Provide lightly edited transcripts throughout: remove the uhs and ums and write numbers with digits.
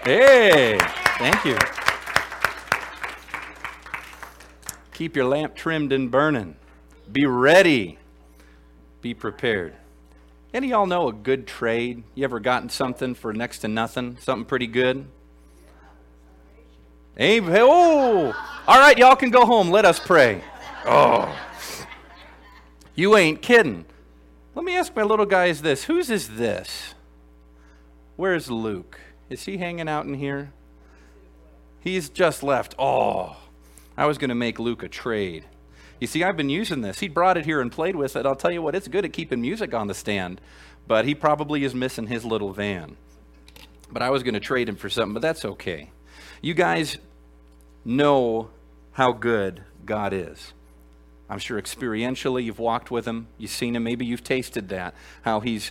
Hey, thank you. Keep your lamp trimmed and burning. Be ready. Be prepared. Any of y'all know a good trade? You ever gotten something for next to nothing? Something pretty good? Oh, all right, y'all can go home. Let us pray. Oh, you ain't kidding. Let me ask my little guys this. Whose is this? Where's Luke? Is he hanging out in here? He's just left. Oh, I was going to make Luke a trade. You see, I've been using this. He brought it here and played with it. I'll tell you what, it's good at keeping music on the stand, but he probably is missing his little van. But I was going to trade him for something, but that's okay. You guys know how good God is. I'm sure experientially you've walked with him, you've seen him, maybe you've tasted that, how he's...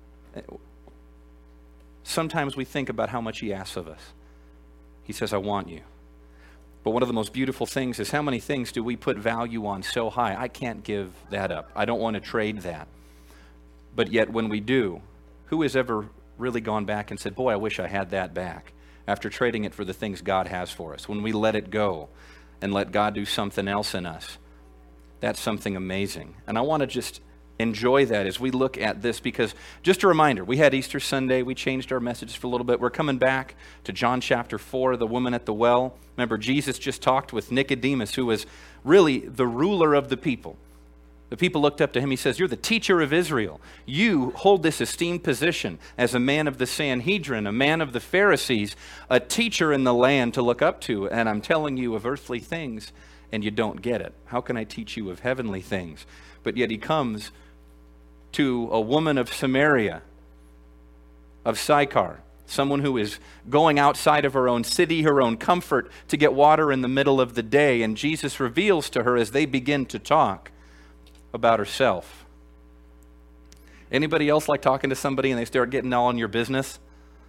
Sometimes we think about how much he asks of us. He says, I want you. But one of the most beautiful things is how many things do we put value on so high? I can't give that up. I don't want to trade that. But yet when we do, who has ever really gone back and said, boy, I wish I had that back, after trading it for the things God has for us? When we let it go and let God do something else in us, that's something amazing. And I want to just enjoy that as we look at this, because just a reminder, we had Easter Sunday, we changed our message for a little bit. We're coming back to John chapter 4, the woman at the well. Remember, Jesus just talked with Nicodemus, who was really the ruler of the people. The people looked up to him. He says, you're the teacher of Israel. You hold this esteemed position as a man of the Sanhedrin, a man of the Pharisees, a teacher in the land to look up to. And I'm telling you of earthly things, and you don't get it. How can I teach you of heavenly things? But yet he comes to a woman of Samaria, of Sychar, someone who is going outside of her own city, her own comfort, to get water in the middle of the day. And Jesus reveals to her as they begin to talk about herself. Anybody else like talking to somebody and they start getting all in your business?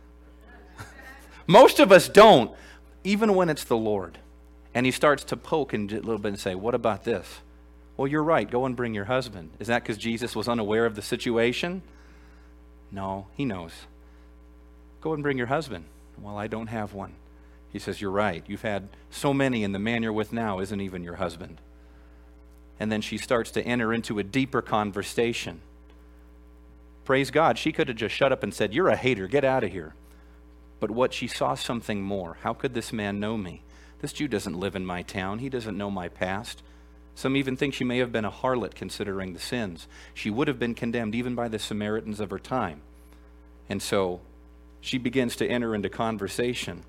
Most of us don't, even when it's the Lord. And he starts to poke a little bit and say, what about this? Well, you're right. Go and bring your husband. Is that because Jesus was unaware of the situation? No, he knows. Go and bring your husband. Well, I don't have one. He says, you're right. You've had so many, and the man you're with now isn't even your husband. And then she starts to enter into a deeper conversation. Praise God. She could have just shut up and said, you're a hater. Get out of here. But what she saw something more. How could this man know me? This Jew doesn't live in my town. He doesn't know my past. Some even think she may have been a harlot considering the sins. She would have been condemned even by the Samaritans of her time. And so she begins to enter into conversation.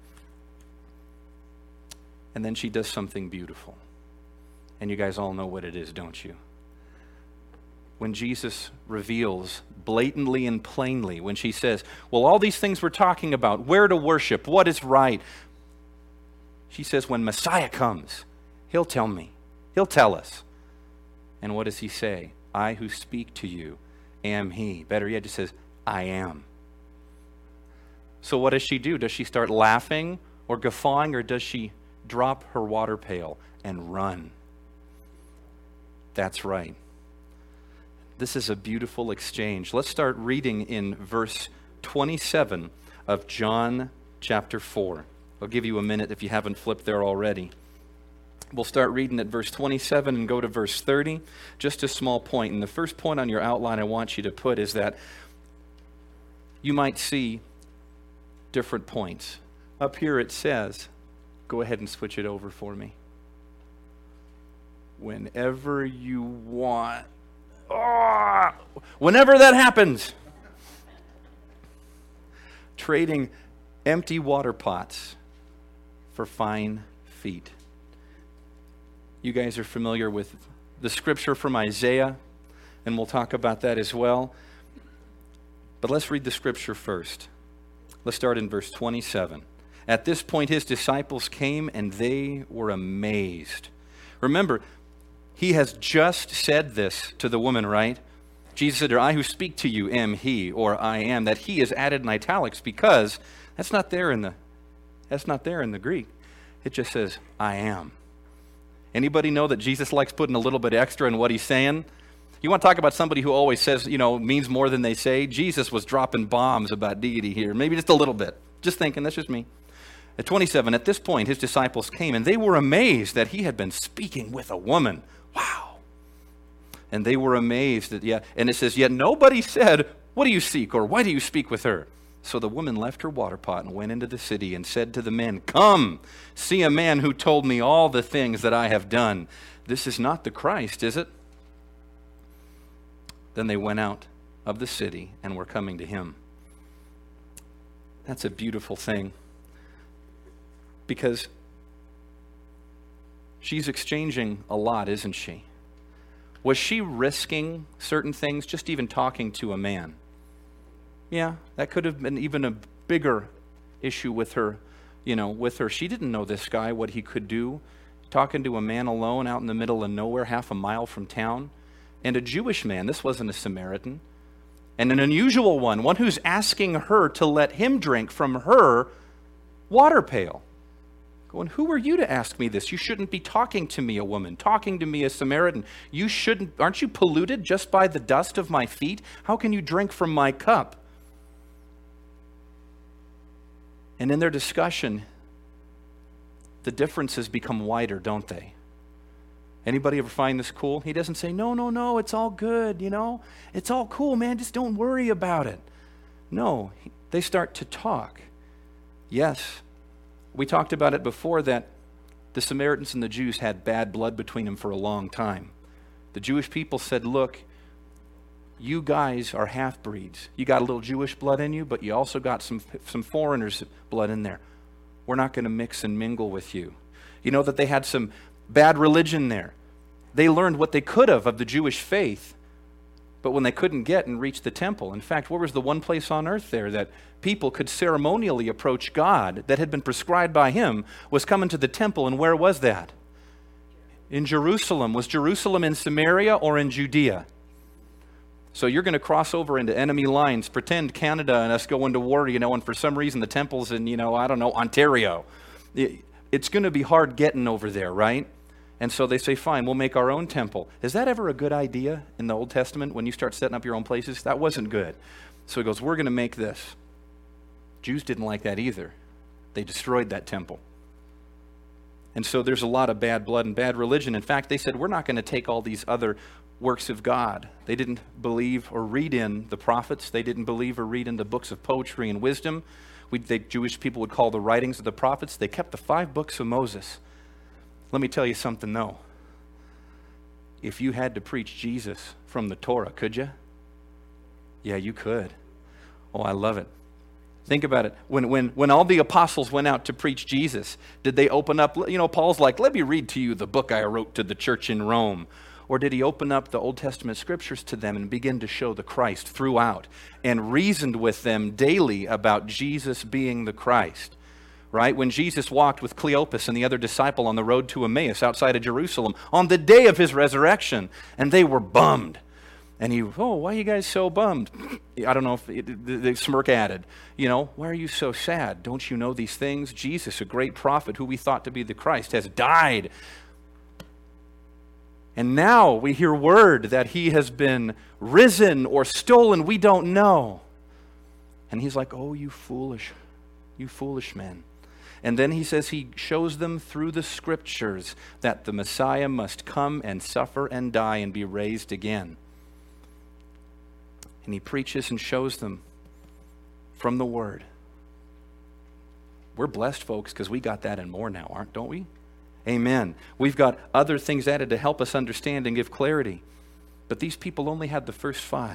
And then she does something beautiful. And you guys all know what it is, don't you? When Jesus reveals blatantly and plainly, when she says, well, all these things we're talking about, where to worship, what is right. She says, when Messiah comes, he'll tell me. He'll tell us. And what does he say? I who speak to you am he. Better yet, it says, I am. So what does she do? Does she start laughing or guffawing, or does she drop her water pail and run? That's right. This is a beautiful exchange. Let's start reading in verse 27 of John chapter 4. I'll give you a minute if you haven't flipped there already. We'll start reading at verse 27 and go to verse 30. Just a small point. And the first point on your outline I want you to put is that you might see different points. Up here it says, go ahead and switch it over for me. Whenever you want. Oh, whenever that happens. Trading empty water pots for fine feet. You guys are familiar with the scripture from Isaiah, and we'll talk about that as well. But let's read the scripture first. Let's start in verse 27. At this point, his disciples came, and they were amazed. Remember, he has just said this to the woman, right? Jesus said, I who speak to you am he, or I am. That he is added in italics because that's not there in the Greek. It just says, I am. Anybody know that Jesus likes putting a little bit extra in what he's saying? You want to talk about somebody who always says, means more than they say? Jesus was dropping bombs about deity here, maybe just a little bit. Just thinking, that's just me. At 27, at this point, his disciples came, and they were amazed that he had been speaking with a woman. Wow. And they were amazed that, and it says, yet nobody said, what do you seek, or why do you speak with her? So the woman left her water pot and went into the city and said to the men, come, see a man who told me all the things that I have done. This is not the Christ, is it? Then they went out of the city and were coming to him. That's a beautiful thing, because she's exchanging a lot, isn't she? Was she risking certain things, just even talking to a man? Yeah, that could have been even a bigger issue with her, She didn't know this guy, what he could do, talking to a man alone out in the middle of nowhere, half a mile from town. And a Jewish man, this wasn't a Samaritan. And an unusual one who's asking her to let him drink from her water pail. Going, who are you to ask me this? You shouldn't be talking to me, a woman, talking to me, a Samaritan. Aren't you polluted just by the dust of my feet? How can you drink from my cup? And in their discussion, the differences become wider, don't they? Anybody ever find this cool? He doesn't say, no, it's all good, It's all cool, man, just don't worry about it. No, they start to talk. Yes, we talked about it before that the Samaritans and the Jews had bad blood between them for a long time. The Jewish people said, look, you guys are half-breeds. You got a little Jewish blood in you, but you also got some foreigners' blood in there. We're not going to mix and mingle with you. You know that they had some bad religion there. They learned what they could have the Jewish faith, but when they couldn't get and reach the temple. In fact, where was the one place on earth there that people could ceremonially approach God that had been prescribed by him was coming to the temple, and where was that? In Jerusalem. Was Jerusalem in Samaria or in Judea? So you're going to cross over into enemy lines, pretend Canada and us go into war, and for some reason the temple's in, Ontario. It's going to be hard getting over there, right? And so they say, fine, we'll make our own temple. Is that ever a good idea in the Old Testament when you start setting up your own places? That wasn't good. So he goes, we're going to make this. Jews didn't like that either. They destroyed that temple. And so there's a lot of bad blood and bad religion. In fact, they said, we're not going to take all these other works of God. They didn't believe or read in the prophets. They didn't believe or read in the books of poetry and wisdom. Jewish people would call the writings of the prophets. They kept the 5 books of Moses. Let me tell you something, though. If you had to preach Jesus from the Torah, could you? Yeah, you could. Oh, I love it. Think about it. When all the apostles went out to preach Jesus, did they open up, Paul's like, let me read to you the book I wrote to the church in Rome. Or did he open up the Old Testament scriptures to them and begin to show the Christ throughout and reasoned with them daily about Jesus being the Christ? Right? When Jesus walked with Cleopas and the other disciple on the road to Emmaus outside of Jerusalem on the day of his resurrection, and they were bummed. And why are you guys so bummed? I don't know if the smirk added, why are you so sad? Don't you know these things? Jesus, a great prophet who we thought to be the Christ, has died. And now we hear word that he has been risen or stolen. We don't know. And he's like, oh, you foolish men. And then he says he shows them through the scriptures that the Messiah must come and suffer and die and be raised again. And he preaches and shows them from the Word. We're blessed, folks, because we got that and more now, don't we? Amen. We've got other things added to help us understand and give clarity. But these people only had the first 5.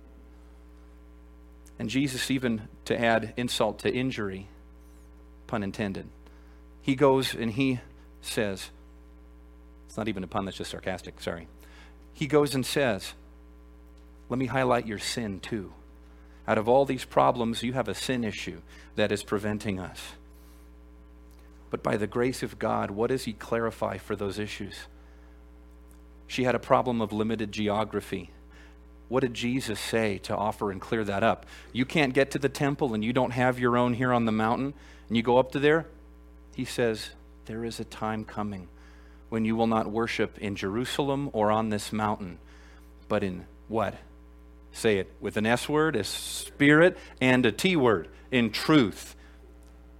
And Jesus, even to add insult to injury, pun intended, he goes and he says, it's not even a pun, that's just sarcastic, sorry. He goes and says, let me highlight your sin too. Out of all these problems, you have a sin issue that is preventing us. But by the grace of God, what does he clarify for those issues? She had a problem of limited geography. What did Jesus say to offer and clear that up? You can't get to the temple and you don't have your own here on the mountain, and you go up to there? He says, there is a time coming when you will not worship in Jerusalem or on this mountain, but in what? Say it with an S word, a spirit, and a T word, in truth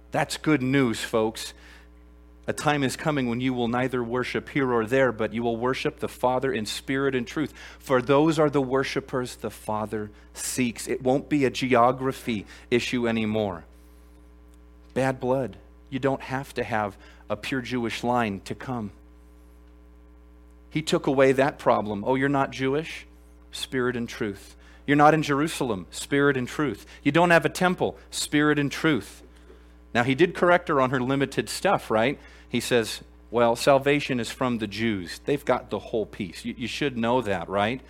That's good news, folks. A time is coming when you will neither worship here or there, but you will worship the Father in spirit and truth. For those are the worshipers the Father seeks. It won't be a geography issue anymore. Bad blood. You don't have to have a pure Jewish line to come. He took away that problem. Oh, you're not Jewish? Spirit and truth. You're not in Jerusalem? Spirit and truth. You don't have a temple? Spirit and truth. Now, he did correct her on her limited stuff, right? He says, well, salvation is from the Jews. They've got the whole piece. You should know that, right?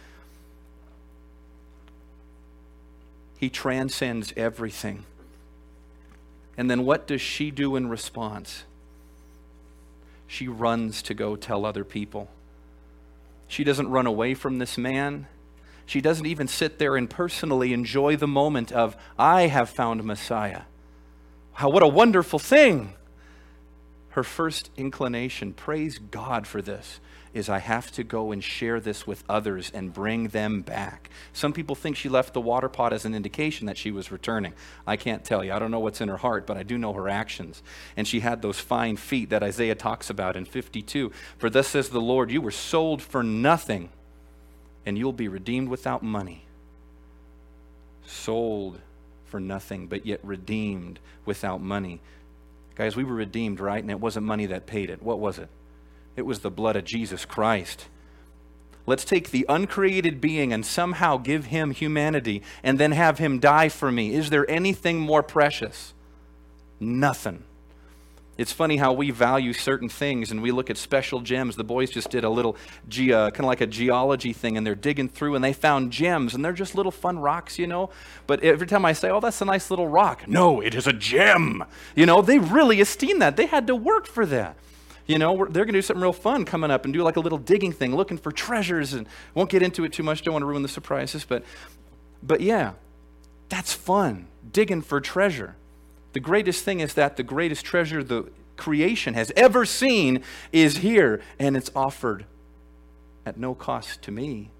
He transcends everything. And then what does she do in response? She runs to go tell other people. She doesn't run away from this man. She doesn't even sit there and personally enjoy the moment of, I have found Messiah. What a wonderful thing. Her first inclination, praise God for this, is I have to go and share this with others and bring them back. Some people think she left the water pot as an indication that she was returning. I can't tell you. I don't know what's in her heart, but I do know her actions. And she had those fine feet that Isaiah talks about in 52. For thus says the Lord, you were sold for nothing, and you'll be redeemed without money. Sold for nothing, but yet redeemed without money. Guys, we were redeemed, right? And it wasn't money that paid it. What was it? It was the blood of Jesus Christ. Let's take the uncreated being and somehow give him humanity and then have him die for me. Is there anything more precious? Nothing. It's funny how we value certain things and we look at special gems. The boys just did a little, kind of like a geology thing, and they're digging through and they found gems, and they're just little fun rocks, you know. But every time I say, oh, that's a nice little rock. No, it is a gem. You know, they really esteem that. They had to work for that. You know, they're going to do something real fun coming up and do like a little digging thing, looking for treasures, and won't get into it too much. Don't want to ruin the surprises. But yeah, that's fun, digging for treasure. The greatest thing is that the greatest treasure the creation has ever seen is here, and it's offered at no cost to me.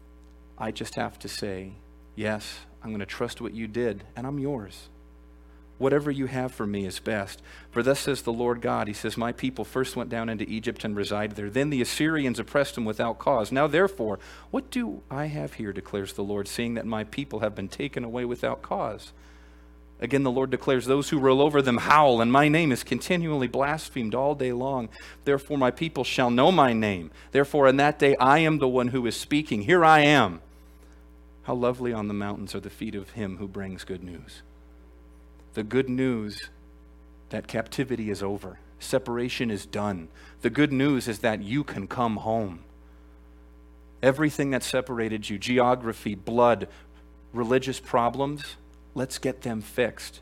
I just have to say, yes, I'm going to trust what you did, and I'm yours. Whatever you have for me is best. For thus says the Lord God, he says, my people first went down into Egypt and resided there. Then the Assyrians oppressed them without cause. Now therefore, what do I have here, declares the Lord, seeing that my people have been taken away without cause? Again, the Lord declares, those who rule over them howl, and my name is continually blasphemed all day long. Therefore, my people shall know my name. Therefore, in that day, I am the one who is speaking. Here I am. How lovely on the mountains are the feet of him who brings good news. The good news that captivity is over. Separation is done. The good news is that you can come home. Everything that separated you, geography, blood, religious problems, let's get them fixed.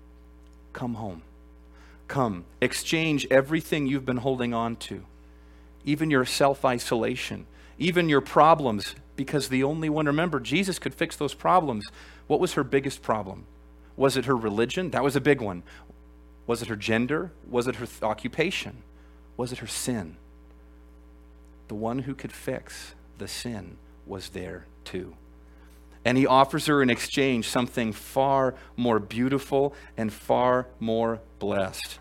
Come home. Come. Exchange everything you've been holding on to. Even your self-isolation. Even your problems. Because the only one, remember, Jesus could fix those problems. What was her biggest problem? Was it her religion? That was a big one. Was it her gender? Was it her occupation? Was it her sin? The one who could fix the sin was there too. And he offers her in exchange something far more beautiful and far more blessed.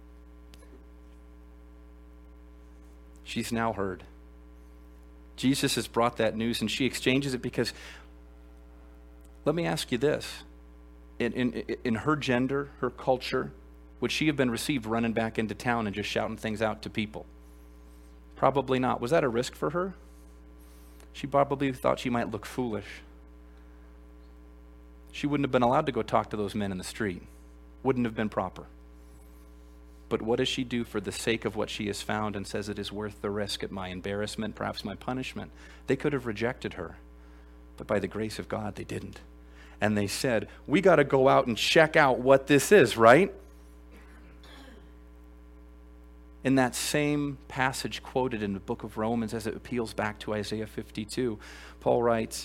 She's now heard. Jesus has brought that news, and she exchanges it because, let me ask you this. In her gender, her culture, would she have been received running back into town and just shouting things out to people? Probably not. Was that a risk for her? She probably thought she might look foolish. She wouldn't have been allowed to go talk to those men in the street. Wouldn't have been proper. But what does she do for the sake of what she has found and says it is worth the risk at my embarrassment, perhaps my punishment? They could have rejected her, but by the grace of God, they didn't. And they said, we got to go out and check out what this is, right? In that same passage quoted in the book of Romans as it appeals back to Isaiah 52, Paul writes,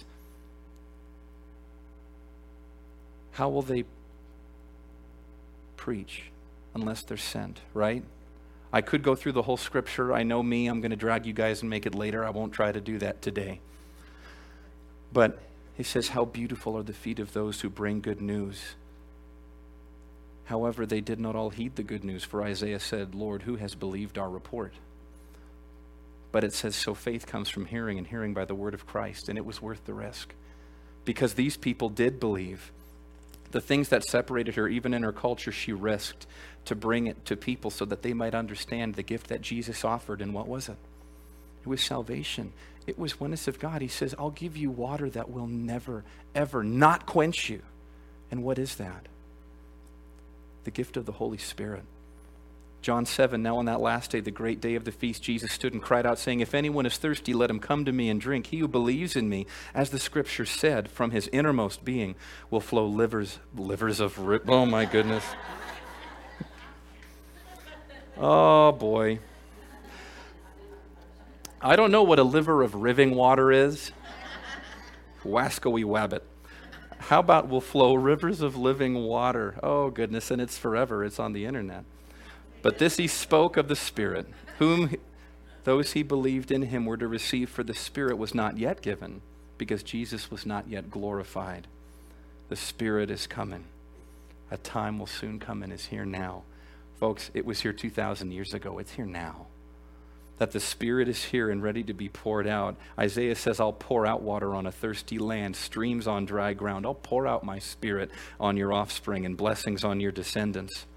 how will they preach unless they're sent, right? I could go through the whole scripture. I know me, I'm going to drag you guys and make it later. I won't try to do that today. But he says, how beautiful are the feet of those who bring good news. However, they did not all heed the good news, for Isaiah said, Lord, who has believed our report? But it says, so faith comes from hearing, and hearing by the word of Christ, and it was worth the risk. Because these people did believe. The things that separated her, even in her culture, she risked to bring it to people so that they might understand the gift that Jesus offered. And what was it? It was salvation. It was oneness of God. He says, I'll give you water that will never, ever not quench you. And what is that? The gift of the Holy Spirit. John 7, now on that last day, the great day of the feast, Jesus stood and cried out, saying, if anyone is thirsty, let him come to me and drink. He who believes in me, as the scripture said, from his innermost being will flow livers of oh my goodness. Oh boy. I don't know what a liver of riving water is. Wascoey wabbit. How about will flow rivers of living water? Oh goodness, and it's forever. It's on the internet. But this he spoke of the Spirit, whom those he believed in him were to receive, for the Spirit was not yet given, because Jesus was not yet glorified. The Spirit is coming. A time will soon come and is here now. Folks, it was here 2,000 years ago. It's here now. That the Spirit is here and ready to be poured out. Isaiah says, I'll pour out water on a thirsty land, streams on dry ground. I'll pour out my Spirit on your offspring and blessings on your descendants.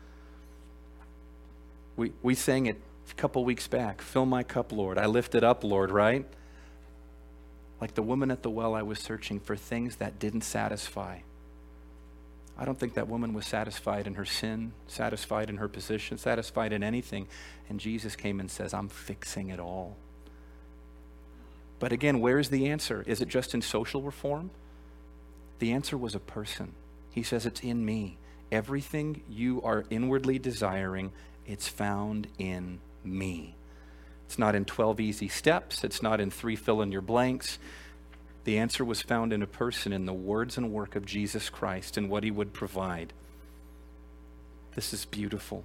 We sang it a couple weeks back. Fill my cup, Lord. I lift it up, Lord, right? Like the woman at the well, I was searching for things that didn't satisfy. I don't think that woman was satisfied in her sin, satisfied in her position, satisfied in anything. And Jesus came and says, I'm fixing it all. But again, where's the answer? Is it just in social reform? The answer was a person. He says, it's in me. Everything you are inwardly desiring, it's found in me. It's not in 12 easy steps. It's not in 3 fill in your blanks. The answer was found in a person, in the words and work of Jesus Christ and what he would provide. This is beautiful.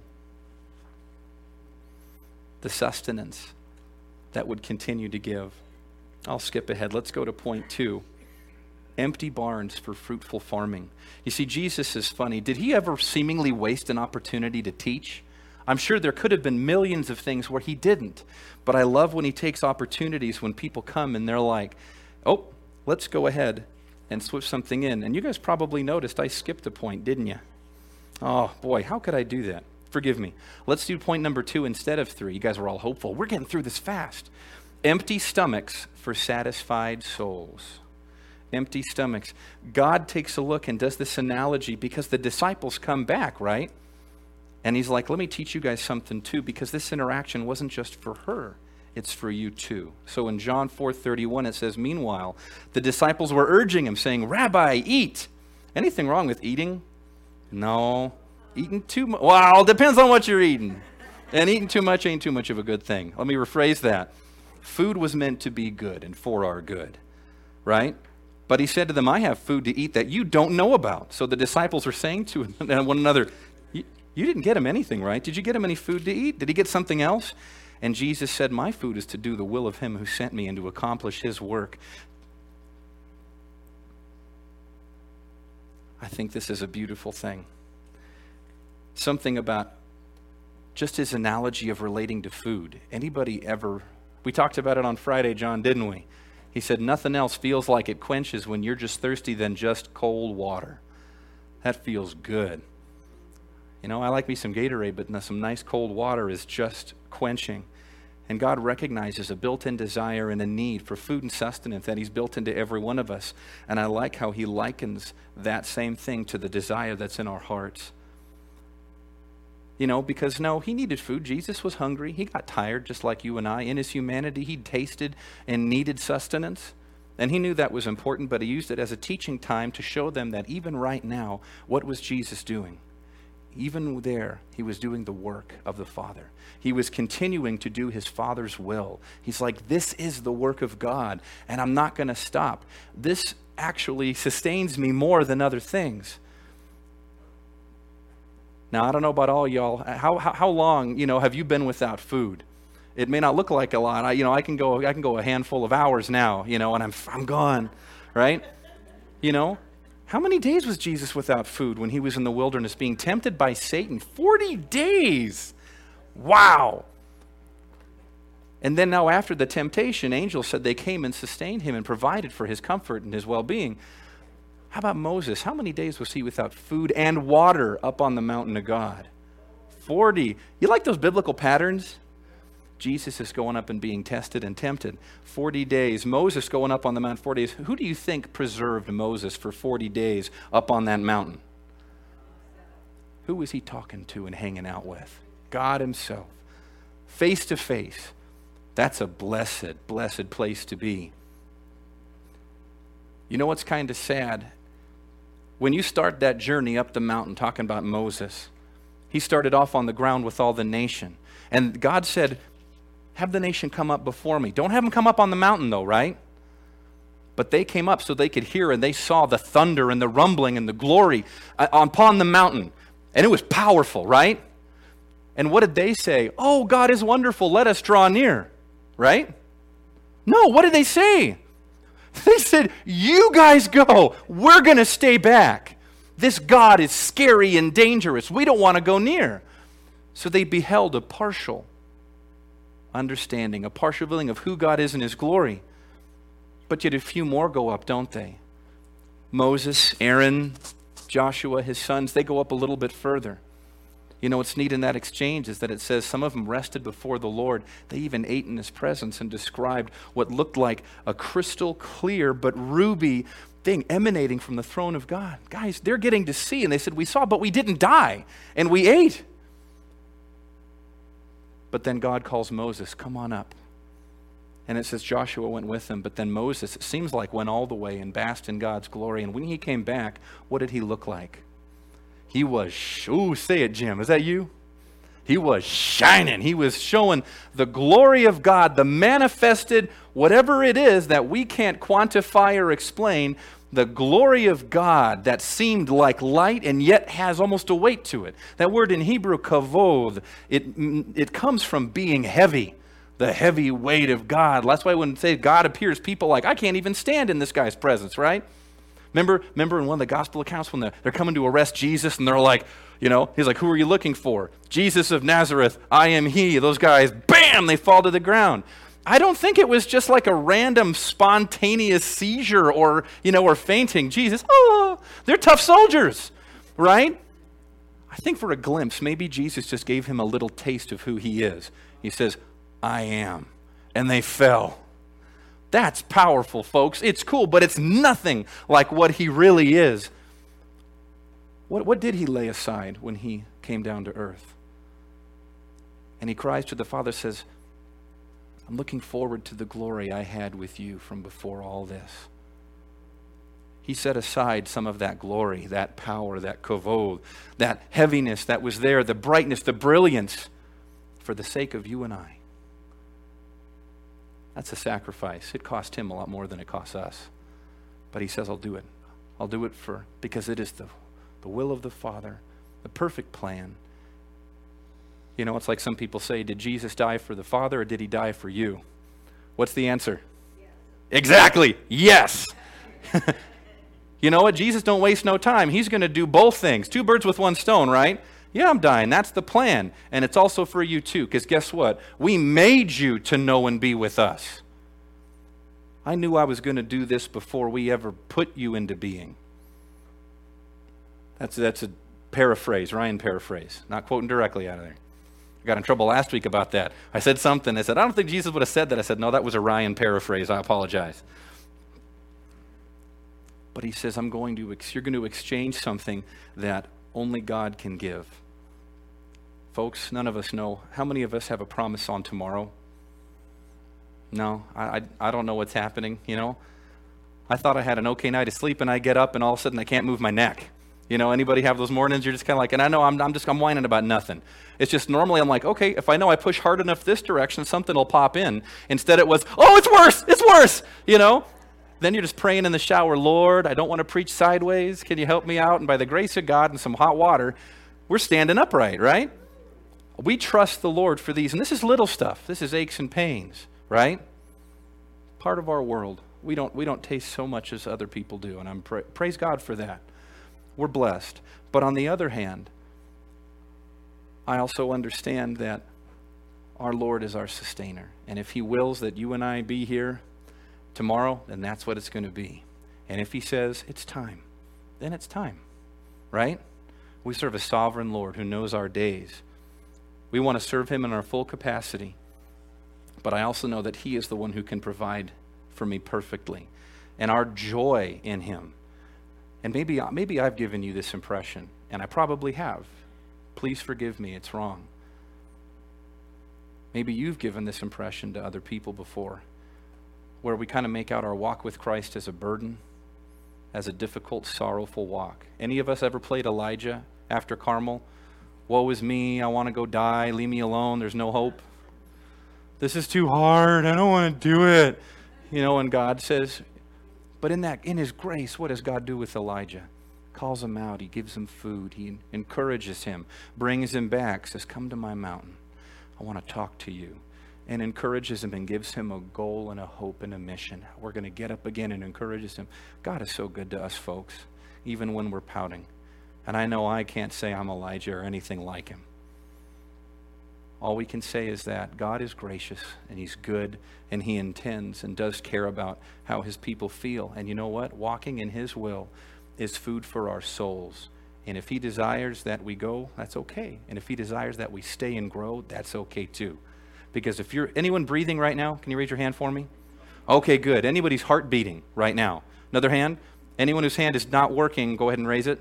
The sustenance that would continue to give. I'll skip ahead. Let's go to point 2. Empty barns for fruitful farming. You see, Jesus is funny. Did he ever seemingly waste an opportunity to teach? I'm sure there could have been millions of things where he didn't. But I love when he takes opportunities when people come and they're like, oh, let's go ahead and switch something in. And you guys probably noticed I skipped a point, didn't you? Oh, boy, how could I do that? Forgive me. Let's do point number 2 instead of 3. You guys were all hopeful. We're getting through this fast. Empty stomachs for satisfied souls. Empty stomachs. God takes a look and does this analogy because the disciples come back, right? And he's like, let me teach you guys something too, because this interaction wasn't just for her. It's for you too. So in John 4:31, it says, meanwhile, the disciples were urging him, saying, Rabbi, eat. Anything wrong with eating? No. Eating too much? Well, depends on what you're eating. And eating too much ain't too much of a good thing. Let me rephrase that. Food was meant to be good and for our good, right? But he said to them, I have food to eat that you don't know about. So the disciples are saying to one another, you didn't get him anything, right? Did you get him any food to eat? Did he get something else? And Jesus said, my food is to do the will of him who sent me and to accomplish his work. I think this is a beautiful thing. Something about just his analogy of relating to food. Anybody ever, we talked about it on Friday, John, didn't we? He said, nothing else feels like it quenches when you're just thirsty than just cold water. That feels good. You know, I like me some Gatorade, but some nice cold water is just quenching. And God recognizes a built-in desire and a need for food and sustenance that he's built into every one of us. And I like how he likens that same thing to the desire that's in our hearts. You know, because no, he needed food. Jesus was hungry. He got tired just like you and I. In his humanity, he tasted and needed sustenance. And he knew that was important, but he used it as a teaching time to show them that even right now, what was Jesus doing? Even there, he was doing the work of the Father. He was continuing to do his Father's will. He's like, this is the work of God, and I'm not going to stop. This actually sustains me more than other things. Now, I don't know about all y'all. How long, have you been without food? It may not look like a lot. I can go a handful of hours now, and I'm gone, right? How many days was Jesus without food when he was in the wilderness being tempted by Satan? 40 days. Wow. And then now after the temptation, angels said they came and sustained him and provided for his comfort and his well-being. How about Moses? How many days was he without food and water up on the mountain of God? 40. You like those biblical patterns? Jesus is going up and being tested and tempted. 40 days. Moses going up on the mount 40 days. Who do you think preserved Moses for 40 days up on that mountain? Who was he talking to and hanging out with? God himself. Face to face. That's a blessed, blessed place to be. You know what's kind of sad? When you start that journey up the mountain, talking about Moses, he started off on the ground with all the nation. And God said, have the nation come up before me. Don't have them come up on the mountain though, right? But they came up so they could hear, and they saw the thunder and the rumbling and the glory upon the mountain. And it was powerful, right? And what did they say? Oh, God is wonderful. Let us draw near. Right? No, what did they say? They said, you guys go. We're going to stay back. This God is scary and dangerous. We don't want to go near. So they beheld a partial understanding, a partial feeling of who God is in his glory. But yet a few more go up, don't they? Moses, Aaron, Joshua, his sons, they go up a little bit further. You know, what's neat in that exchange is that it says some of them rested before the Lord. They even ate in his presence and described what looked like a crystal clear but ruby thing emanating from the throne of God. Guys, they're getting to see, and they said, we saw, but we didn't die, and we ate. But then God calls Moses, come on up. And it says Joshua went with him, but then Moses, it seems like, went all the way and basked in God's glory. And when he came back, what did he look like? He was, say it, Jim. Is that you? He was shining. He was showing the glory of God, the manifested, whatever it is that we can't quantify or explain, the glory of God that seemed like light and yet has almost a weight to it. That word in Hebrew, kavod, it comes from being heavy, the heavy weight of God. That's why when say God appears, people like, I can't even stand in this guy's presence, right? Remember in one of the gospel accounts when they're coming to arrest Jesus and they're like, you know, he's like, who are you looking for? Jesus of Nazareth, I am he. Those guys, bam, they fall to the ground. I don't think it was just like a random spontaneous seizure or fainting. Jesus, oh, they're tough soldiers, right? I think for a glimpse, maybe Jesus just gave him a little taste of who he is. He says, I am. And they fell. That's powerful, folks. It's cool, but it's nothing like what he really is. What did he lay aside when he came down to earth? And he cries to the Father, says, I'm looking forward to the glory I had with you from before all this. He set aside some of that glory, that power, that kavod, that heaviness that was there, the brightness, the brilliance, for the sake of you and I. That's a sacrifice. It cost him a lot more than it costs us. But he says, I'll do it. I'll do it because it is the will of the Father, the perfect plan. You know, it's like some people say, did Jesus die for the Father or did he die for you? What's the answer? Yes. Exactly. Yes. You know what? Jesus don't waste no time. He's going to do both things. 2 birds with 1 stone, right? Yeah, I'm dying. That's the plan. And it's also for you too, because guess what? We made you to know and be with us. I knew I was going to do this before we ever put you into being. That's a paraphrase, Ryan paraphrase. Not quoting directly out of there. I got in trouble last week about that. I said something. I said, I don't think Jesus would have said that. I said, no, that was a Ryan paraphrase. I apologize. But he says, you're going to exchange something that only God can give. Folks, none of us know. How many of us have a promise on tomorrow? No, I don't know what's happening, you know. I thought I had an okay night of sleep and I get up and all of a sudden I can't move my neck. You know, anybody have those mornings you're just kind of like, and I know I'm whining about nothing. It's just normally I'm like, okay, if I know I push hard enough this direction, something will pop in. Instead it was, oh, it's worse, you know. Then you're just praying in the shower, Lord, I don't want to preach sideways. Can you help me out? And by the grace of God and some hot water, we're standing upright, right? We trust the Lord for these. And this is little stuff. This is aches and pains, right? Part of our world. We don't taste so much as other people do, and praise God for that. We're blessed. But on the other hand, I also understand that our Lord is our sustainer. And if he wills that you and I be here tomorrow, then that's what it's going to be. And if he says it's time, then it's time, right? We serve a sovereign Lord who knows our days. We want to serve him in our full capacity. But I also know that he is the one who can provide for me perfectly. And our joy in him. And maybe I've given you this impression, and I probably have. Please forgive me, it's wrong. Maybe you've given this impression to other people before, where we kind of make out our walk with Christ as a burden, as a difficult, sorrowful walk. Any of us ever played Elijah after Carmel? Woe is me, I want to go die, leave me alone, there's no hope. This is too hard, I don't want to do it. And God says, but in his grace, what does God do with Elijah? Calls him out, he gives him food, he encourages him, brings him back, says, come to my mountain, I want to talk to you. And encourages him and gives him a goal and a hope and a mission. We're going to get up again and encourages him. God is so good to us, folks, even when we're pouting. And I know I can't say I'm Elijah or anything like him. All we can say is that God is gracious and he's good and he intends and does care about how his people feel. And you know what? Walking in his will is food for our souls. And if he desires that we go, that's okay. And if he desires that we stay and grow, that's okay too. Because if anyone breathing right now, can you raise your hand for me? Okay, good. Anybody's heart beating right now? Another hand? Anyone whose hand is not working, go ahead and raise it.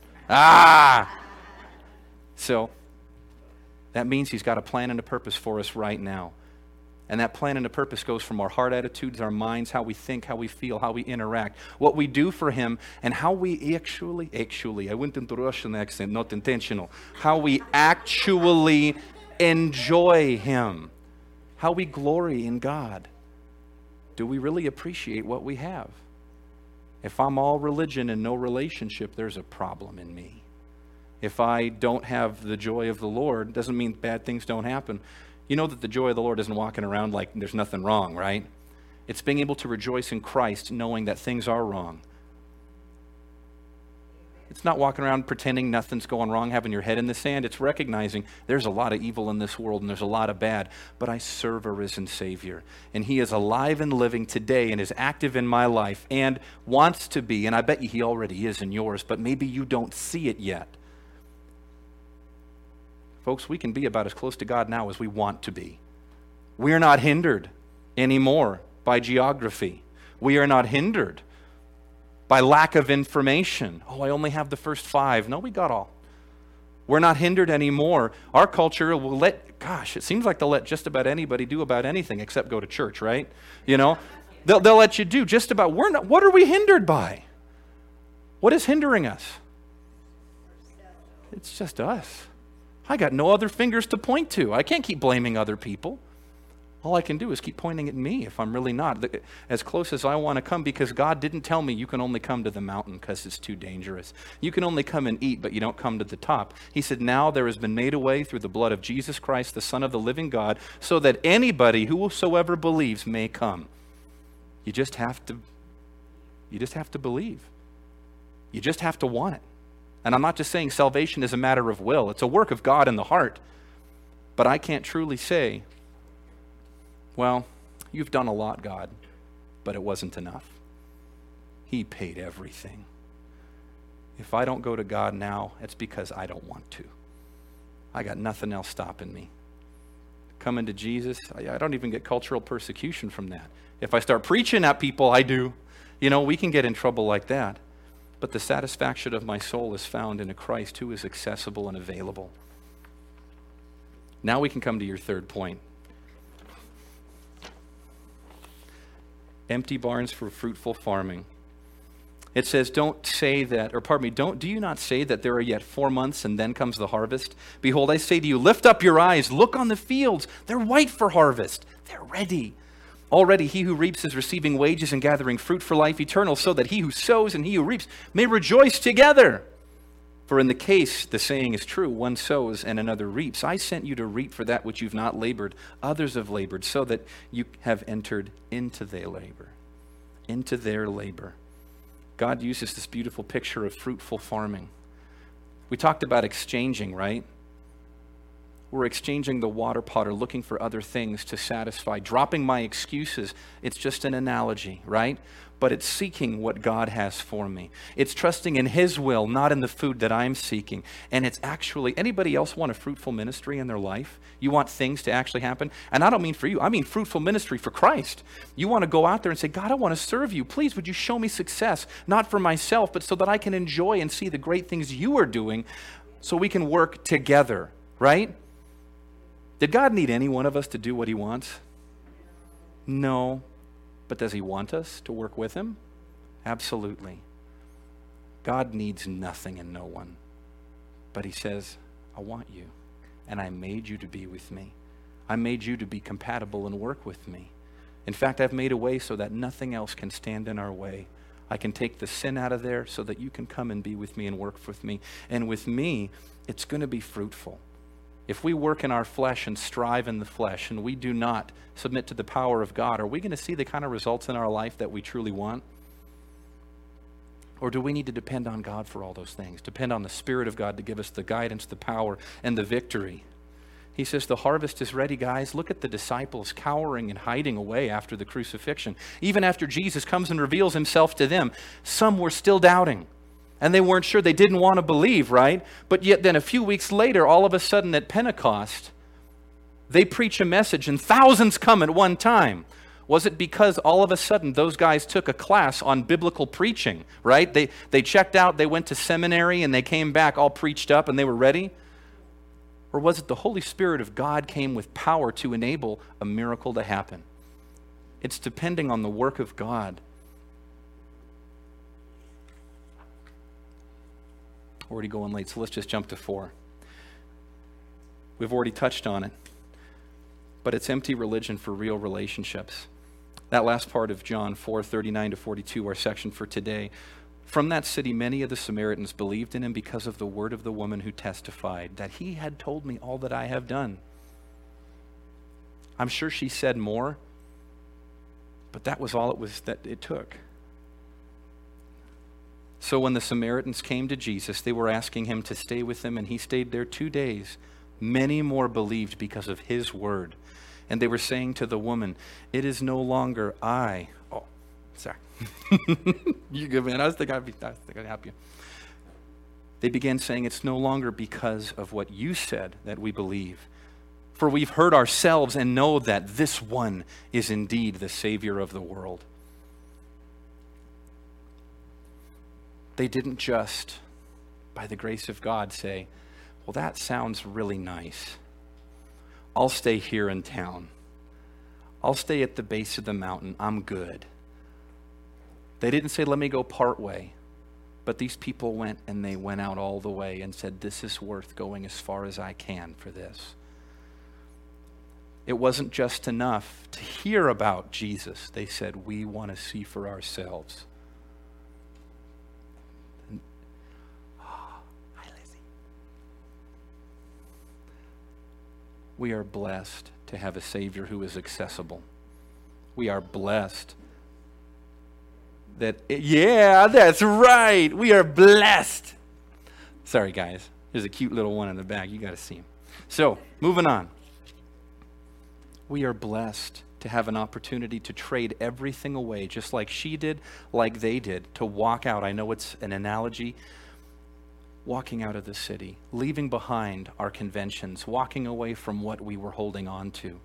So that means he's got a plan and a purpose for us right now. And that plan and a purpose goes from our heart attitudes, our minds, how we think, how we feel, how we interact, what we do for him, and how we actually, I went into Russian accent, not intentional, how we actually enjoy him, how we glory in God. Do we really appreciate what we have? If I'm all religion and no relationship, there's a problem in me. If I don't have the joy of the Lord, doesn't mean bad things don't happen. You know that the joy of the Lord isn't walking around like there's nothing wrong, right? It's being able to rejoice in Christ, knowing that things are wrong. It's not walking around pretending nothing's going wrong, having your head in the sand. It's recognizing there's a lot of evil in this world and there's a lot of bad, but I serve a risen Savior. And he is alive and living today and is active in my life and wants to be, and I bet you he already is in yours, but maybe you don't see it yet. Folks, we can be about as close to God now as we want to be. We are not hindered anymore by geography. We are not hindered by lack of information. Oh, I only have the first 5. No, we got all. We're not hindered anymore. Our culture will it seems like they'll let just about anybody do about anything except go to church, right? They'll let you do just about. What are we hindered by? What is hindering us? It's just us. I got no other fingers to point to. I can't keep blaming other people. All I can do is keep pointing at me if I'm really not as close as I want to come, because God didn't tell me you can only come to the mountain because it's too dangerous. You can only come and eat, but you don't come to the top. He said, now there has been made a way through the blood of Jesus Christ, the Son of the living God, so that anybody whosoever believes may come. You just have to believe. You just have to want it. And I'm not just saying salvation is a matter of will. It's a work of God in the heart. But I can't truly say, well, you've done a lot, God, but it wasn't enough. He paid everything. If I don't go to God now, it's because I don't want to. I got nothing else stopping me. Coming to Jesus, I don't even get cultural persecution from that. If I start preaching at people, I do. We can get in trouble like that. But the satisfaction of my soul is found in a Christ who is accessible and available. Now we can come to your third point. Empty barns for fruitful farming. It says, do you not say that there are yet 4 months and then comes the harvest? Behold, I say to you, lift up your eyes, look on the fields. They're white for harvest. They're ready. Already he who reaps is receiving wages and gathering fruit for life eternal, so that he who sows and he who reaps may rejoice together. For in the case, the saying is true, one sows and another reaps. I sent you to reap for that which you've not labored. Others have labored, so that you have entered into their labor. into their labor. God uses this beautiful picture of fruitful farming. We talked about exchanging, right? We're exchanging the water pot or looking for other things to satisfy. Dropping my excuses, it's just an analogy, right? But it's seeking what God has for me. It's trusting in His will, not in the food that I'm seeking. And it's actually, anybody else want a fruitful ministry in their life? You want things to actually happen? And I don't mean for you, I mean fruitful ministry for Christ. You want to go out there and say, God, I want to serve you. Please, would you show me success? Not for myself, but so that I can enjoy and see the great things you are doing so we can work together, right? Did God need any one of us to do what He wants? No. But does He want us to work with Him? Absolutely. God needs nothing and no one. But He says, I want you. And I made you to be with me. I made you to be compatible and work with me. In fact, I've made a way so that nothing else can stand in our way. I can take the sin out of there so that you can come and be with me and work with me. And with me, it's going to be fruitful. If we work in our flesh and strive in the flesh and we do not submit to the power of God, are we going to see the kind of results in our life that we truly want? Or do we need to depend on God for all those things? Depend on the Spirit of God to give us the guidance, the power, and the victory. He says the harvest is ready, guys. Look at the disciples cowering and hiding away after the crucifixion. Even after Jesus comes and reveals Himself to them, some were still doubting. And they weren't sure. They didn't want to believe, right? But yet then a few weeks later, all of a sudden at Pentecost, they preach a message and thousands come at one time. Was it because all of a sudden those guys took a class on biblical preaching, right? They checked out, they went to seminary, and they came back all preached up and they were ready? Or was it the Holy Spirit of God came with power to enable a miracle to happen? It's depending on the work of God. Already going late, so let's just jump to 4. We've already touched on it, but it's empty religion for real relationships. That last part of John 4:39-42, our section for today. From that city, many of the Samaritans believed in Him because of the word of the woman who testified that He had told me all that I have done. I'm sure she said more, but that was all it took. So when the Samaritans came to Jesus, they were asking Him to stay with them, and He stayed there 2 days. Many more believed because of His word. And they were saying to the woman, it is no longer I. Oh, sorry. You good, man. I was thinking I'd help you. They began saying, it's no longer because of what you said that we believe. For we've heard ourselves and know that this one is indeed the Savior of the world. They didn't just, by the grace of God, say, well, that sounds really nice. I'll stay here in town. I'll stay at the base of the mountain. I'm good. They didn't say, let me go part way. But these people went, and they went out all the way and said, this is worth going as far as I can for this. It wasn't just enough to hear about Jesus. They said, we want to see for ourselves. We are blessed to have a Savior who is accessible. We are blessed that's right. We are blessed. Sorry, guys. There's a cute little one in the back. You got to see him. So, moving on. We are blessed to have an opportunity to trade everything away, just like she did, like they did, to walk out. I know it's an analogy. Walking out of the city, leaving behind our conventions, walking away from what we were holding on to.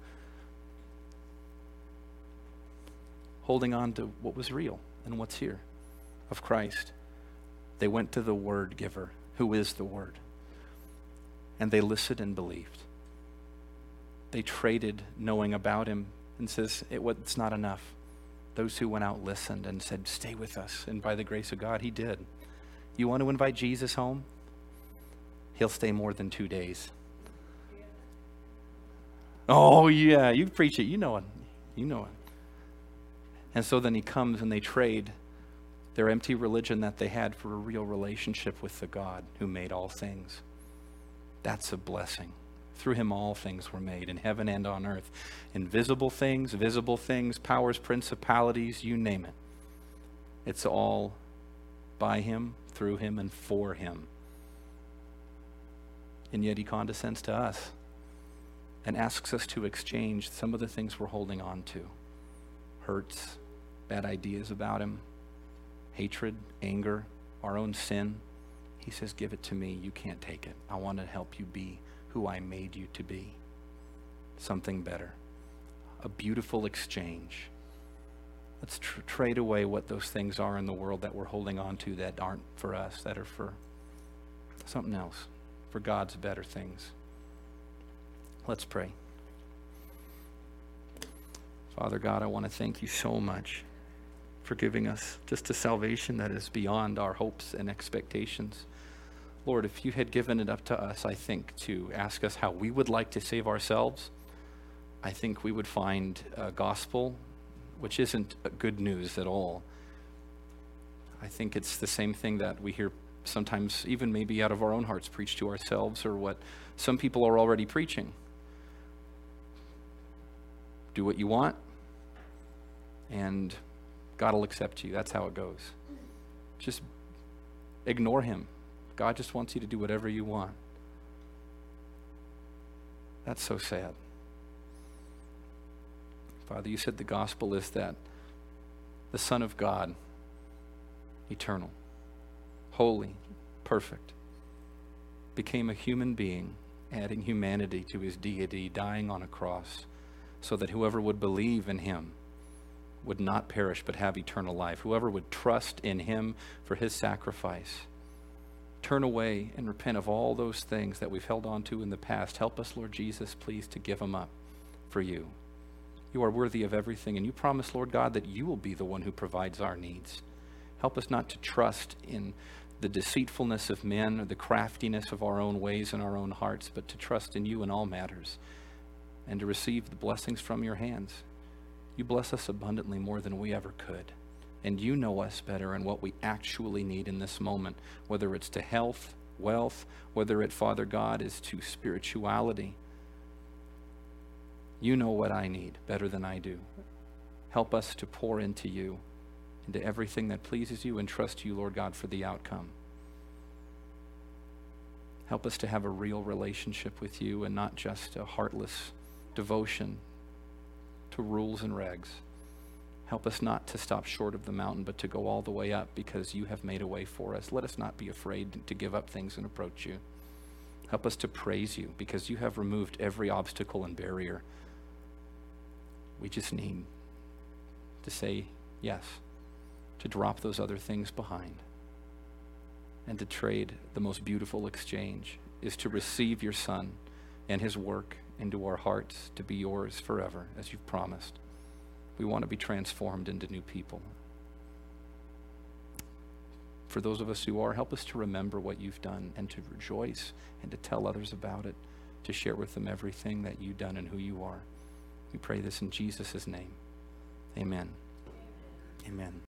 Holding on to what was real and what's here of Christ. They went to the Word Giver, who is the Word. And they listened and believed. They traded knowing about Him and says, it's not enough. Those who went out listened and said, stay with us. And by the grace of God, He did. You want to invite Jesus home? He'll stay more than 2 days. Oh, yeah, you preach it. You know it. You know it. And so then He comes and they trade their empty religion that they had for a real relationship with the God who made all things. That's a blessing. Through Him all things were made, in heaven and on earth. Invisible things, visible things, powers, principalities, you name it. It's all by him, through him, and for him. And yet he condescends to us and asks us to exchange some of the things we're holding on to. Hurts, bad ideas about him, hatred, anger, our own sin. He says, give it to me. You can't take it. I want to help you be who I made you to be. Something better. A beautiful exchange. Let's trade away what those things are in the world that we're holding on to that aren't for us, that are for something else, for God's better things. Let's pray. Father God, I want to thank you so much for giving us just a salvation that is beyond our hopes and expectations. Lord, if you had given it up to us, I think, to ask us how we would like to save ourselves, I think we would find a gospel which isn't good news at all. I think it's the same thing that we hear sometimes, even maybe out of our own hearts, preach to ourselves, or what some people are already preaching. Do what you want, and God will accept you. That's how it goes. Just ignore him. God just wants you to do whatever you want. That's so sad. Father, you said the gospel is that the Son of God, eternal, holy, perfect, became a human being, adding humanity to his deity, dying on a cross, so that whoever would believe in him would not perish but have eternal life. Whoever would trust in him for his sacrifice. Turn away and repent of all those things that we've held on to in the past. Help us, Lord Jesus, please, to give them up for you. You are worthy of everything, and you promise, Lord God, that you will be the one who provides our needs. Help us not to trust in the deceitfulness of men or the craftiness of our own ways and our own hearts, but to trust in you in all matters and to receive the blessings from your hands. You bless us abundantly more than we ever could, and you know us better and what we actually need in this moment, whether it's to health, wealth, whether it, Father God, is to spirituality. You know what I need better than I do. Help us to pour into you, into everything that pleases you, and trust you, Lord God, for the outcome. Help us to have a real relationship with you and not just a heartless devotion to rules and regs. Help us not to stop short of the mountain, but to go all the way up because you have made a way for us. Let us not be afraid to give up things and approach you. Help us to praise you because you have removed every obstacle and barrier. We just need to say yes, to drop those other things behind, and to trade the most beautiful exchange is to receive your Son and his work into our hearts to be yours forever, as you've promised. We want to be transformed into new people. For those of us who are, help us to remember what you've done and to rejoice and to tell others about it, to share with them everything that you've done and who you are. We pray this in Jesus' name. Amen. Amen.